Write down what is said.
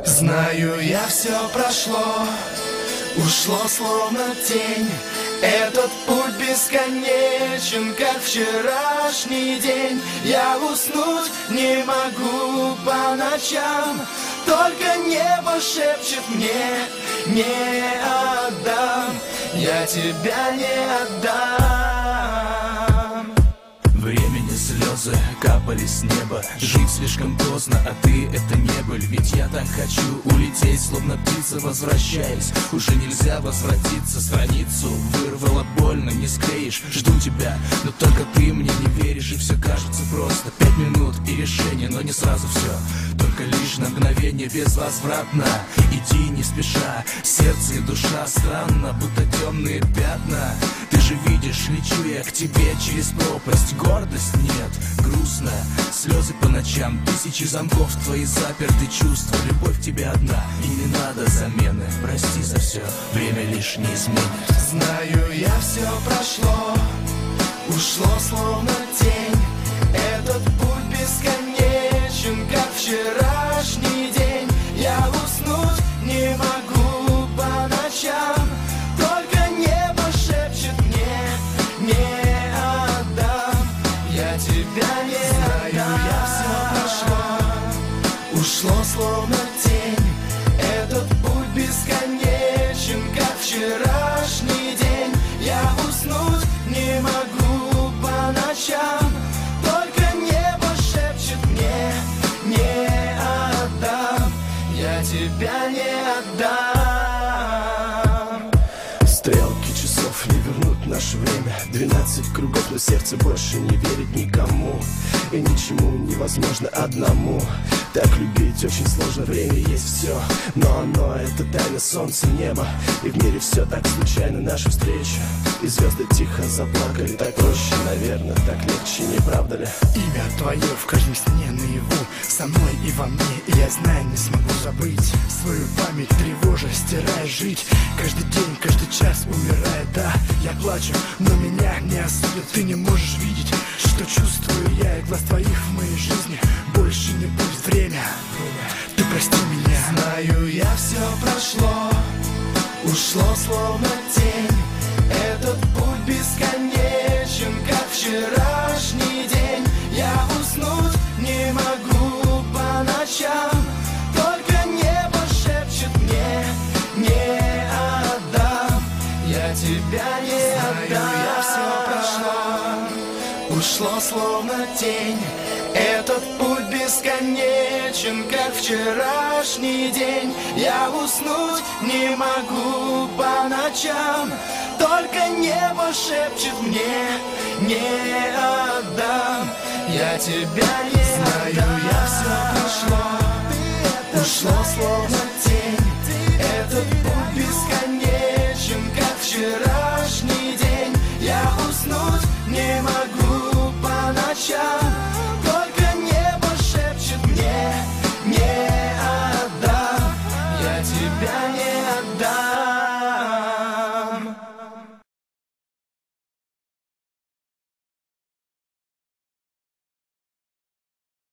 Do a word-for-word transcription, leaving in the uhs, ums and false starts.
Знаю, я все прошло, ушло словно тень. Этот путь бесконечен, как вчерашний день. Я уснуть не могу по ночам, только небо шепчет мне: не отдам, я тебя не отдам. Времени слезы капали с неба. Жить слишком поздно, а ты это не боль. Ведь я так хочу улететь, словно птица, возвращаясь. Уже нельзя возвратиться, страницу вырвало больно, не склеишь. Жду тебя, но только ты мне не веришь. И все кажется просто. Пять минут и решение, но не сразу все. Только лишь на мгновение безвозвратно. Иди не спеша, сердце и душа странно, будто темные пятна. Ты же видишь, лечу я к тебе через пропасть. Гордость нет, грустно, слезы по ночам. Тысячи замков, твои заперты чувства. Любовь тебе одна, и не надо замены. Прости за все, время лишь не изменит. Знаю, я все прошло, ушло словно тень. Этот путь бесконечен, как вчерашний день. Я уснуть не могу по ночам, только небо шепчет мне: не отдам, я тебя не отдам. Знаю, я все прошло, ушло словно тень. Этот путь бесконечен, как вчерашний день. Я уснуть не могу по ночам, только небо шепчет мне: не отдам, я тебя не отдам. Стрелки часов не вернут наше время. Двенадцать кругов, но сердце больше не верит никому. И ничему невозможно одному. Так любить очень сложно, время есть все. Но оно — это тайна солнца, неба. И в мире все так случайно, наша встреча. И звезды тихо заплакали. Так проще, наверное, так легче, не правда ли? Имя твое в каждом сне наяву, со мной и во мне. И я знаю, не смогу забыть свою память, тревожа, стирая жить. Каждый день, каждый час умирает, да. Я плачу, но меня не осудят. Ты не можешь видеть, что чувствую я. И глаз твоих в моей жизни больше не будет. Время, ты прости меня. Знаю, я все прошло, ушло словно тень. Этот путь бесконечен, как вчерашний день. Я уснуть не могу по ночам, только небо шепчет мне: не отдам, я тебя не отдам. Знаю, я все прошло, ушло словно тень. Этот путь бесконечен, как вчерашний день. Я уснуть не могу по ночам, только небо шепчет мне: не отдам, я тебя не отдам. Знаю, я все прошло, ушло словно тень. Этот путь бесконечен, как вчерашний день. Я уснуть не могу по ночам, только небо шепчет мне: не отдам, я тебя